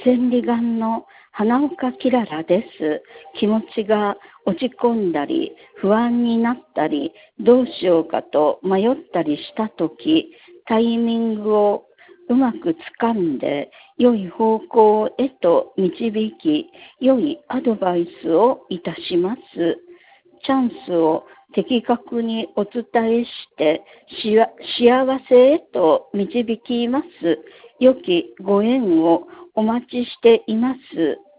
千里眼の花岡きららです。気持ちが落ち込んだり、不安になったり、どうしようかと迷ったりしたとき、タイミングをうまく掴んで、良い方向へと導き、良いアドバイスをいたします。チャンスを的確にお伝えして、幸せへと導きます。良きご縁をお待ちしています。